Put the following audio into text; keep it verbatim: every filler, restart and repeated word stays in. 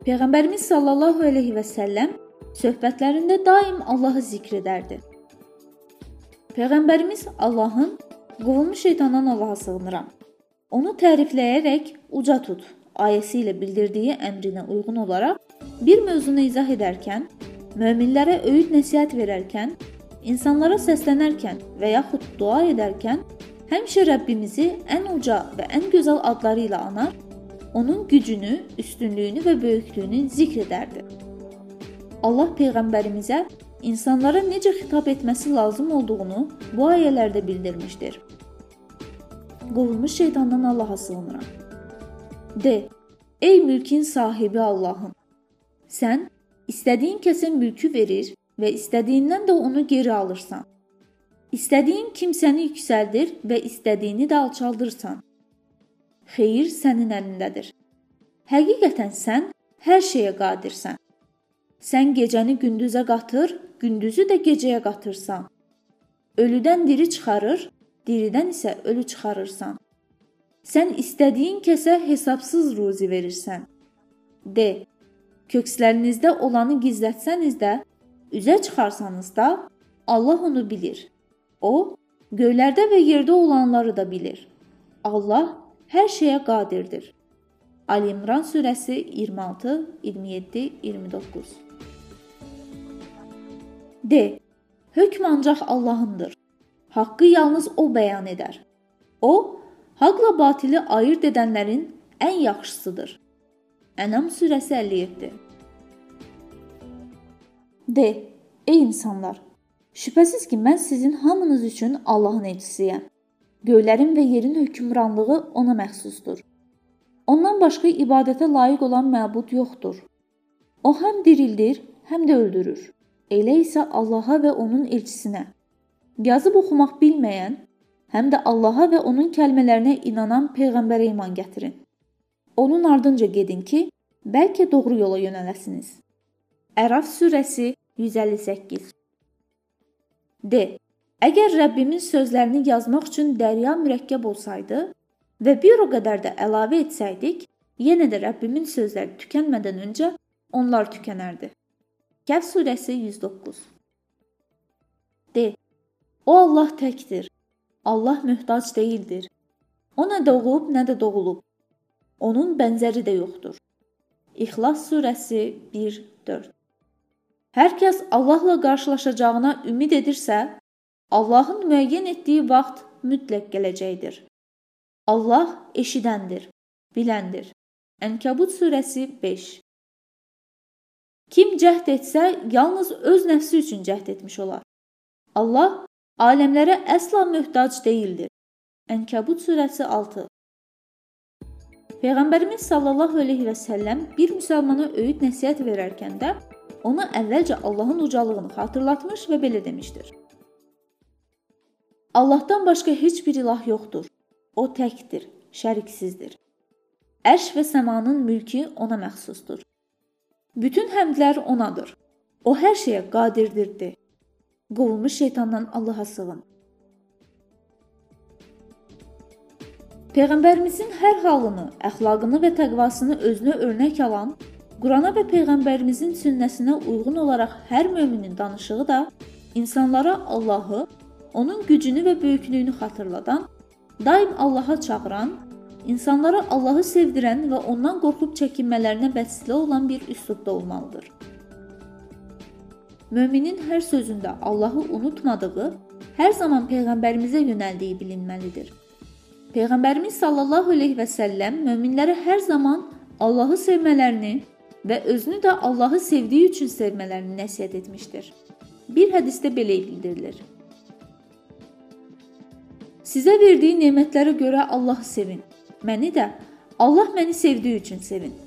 Peyğəmbərimiz sallallahu əleyhi və səlləm söhbətlərində daim Allahı zikr edərdi. Peyğəmbərimiz Allahın qovulmuş şeytandan Allaha sığınıram, onu tərifləyərək uca tut ayəsi ilə bildirdiyi əmrinə uyğun olaraq bir mövzunu izah edərkən, möminlərə öyüd nəsihət verərkən, insanlara səslənərkən və yaxud dua edərkən həmişə Rəbbimizi ən uca və ən gözəl adları ilə anar, onun gücünü, üstünlüyünü və böyüklüyünü zikr edərdi. Allah Peyğəmbərimizə insanlara necə xitab etməsi lazım olduğunu bu ayələrdə bildirmişdir. Qovulmuş şeytandan Allaha sığınıram. De, ey mülkin sahibi Allahım, sən istədiyin kəsə mülkü verir və istədiyindən də onu geri alırsan. İstədiyin kimsəni yüksəldir və istədiyini də alçaldırsan. Xeyir sənin əlindədir. Həqiqətən sən hər şeyə qadirsən. Sən gecəni gündüzə qatır, gündüzü də gecəyə qatırsan. Ölüdən diri çıxarır, diridən isə ölü çıxarırsan. Sən istədiyin kəsə hesabsız ruzi verirsən. De, kökslərinizdə olanı gizlətsəniz də, üzə çıxarsanız da, Allah onu bilir. O, göylərdə və yerdə olanları da bilir. Allah hər şeyə qadirdir. Ali İmran surəsi iyirmi altı, iyirmi yeddi, iyirmi doqquz. De, hökm ancaq Allahındır. Haqqı yalnız O bəyan edər. O, haqla batili ayırt edənlərin ən yaxşısıdır. Ənam surəsi əlli yeddi. De, ey insanlar, şübhəsiz ki, mən sizin hamınız üçün Allahın elçisiyəm. Göylərin və yerin hökmranlığı ona məxsusdur. Ondan başqa ibadətə layiq olan məbud yoxdur. O həm dirildir, həm də öldürür. Elə isə Allaha və onun elçisinə, yazıb oxumaq bilməyən, həm də Allaha və onun kəlmələrinə inanan Peyğəmbərə iman gətirin. Onun ardınca gedin ki, bəlkə doğru yola yönələsiniz. Əraf surəsi yüz əlli səkkiz. De, əgər Rəbbimin sözlərini yazmaq üçün dərya mürəkkəb olsaydı və bir o qədər də əlavə etsəydik, yenə də Rəbbimin sözləri tükənmədən öncə onlar tükənərdi. Kəhf surəsi yüz doqquz. De, o Allah təkdir. Allah möhtac deyildir. O nə doğub, nə də doğulub. Onun bənzəri də yoxdur. İxlas surəsi bir dörd. Hər kəs Allahla qarşılaşacağına ümid edirsə, Allahın müəyyən etdiyi vaxt mütləq gələcəkdir. Allah eşidəndir, biləndir. Ənkəbut surəsi beş. Kim cəhd etsə, yalnız öz nəfsi üçün cəhd etmiş olar. Allah aləmlərə əsla möhtac deyildir. Ənkəbut surəsi altı. Peyğəmbərimiz sallallahu əleyhi və səlləm bir müsəlmana öyüd nəsihət verərkən də ona əvvəlcə Allahın ucalığını xatırlatmış və belə demişdir. Allahdan başqa heç bir ilah yoxdur. O təkdir, şəriksizdir. Ərş və səmanın mülkü ona məxsusdur. Bütün həmdlər onadır. O hər şeyə qadirdir. Qovulmuş şeytandan Allaha sığın. Peyğəmbərimizin hər halını, əxlaqını və təqvasını özünə örnək alan, Qurana və Peyğəmbərimizin sünnəsinə uyğun olaraq hər möminin danışığı da insanlara Allahı, onun gücünü və böyüklüyünü xatırladan, daim Allaha çağıran, insanlara Allahı sevdirən və ondan qorxub çəkinmələrinə vəsilə olan bir üslubda olmalıdır. Möminin hər sözündə Allahı unutmadığı, hər zaman Peyğəmbərimizə yönəldiyi bilinməlidir. Peyğəmbərimiz sallallahu əleyhi və səlləm möminlərə hər zaman Allahı sevmələrini və özünü də Allahı sevdiyi üçün sevmələrini nəsihət etmişdir. Bir hədisdə belə bildirilir. Sizə verdiyi nemətlərə görə Allahı sevin. Məni də Allah məni sevdiyi üçün sevin.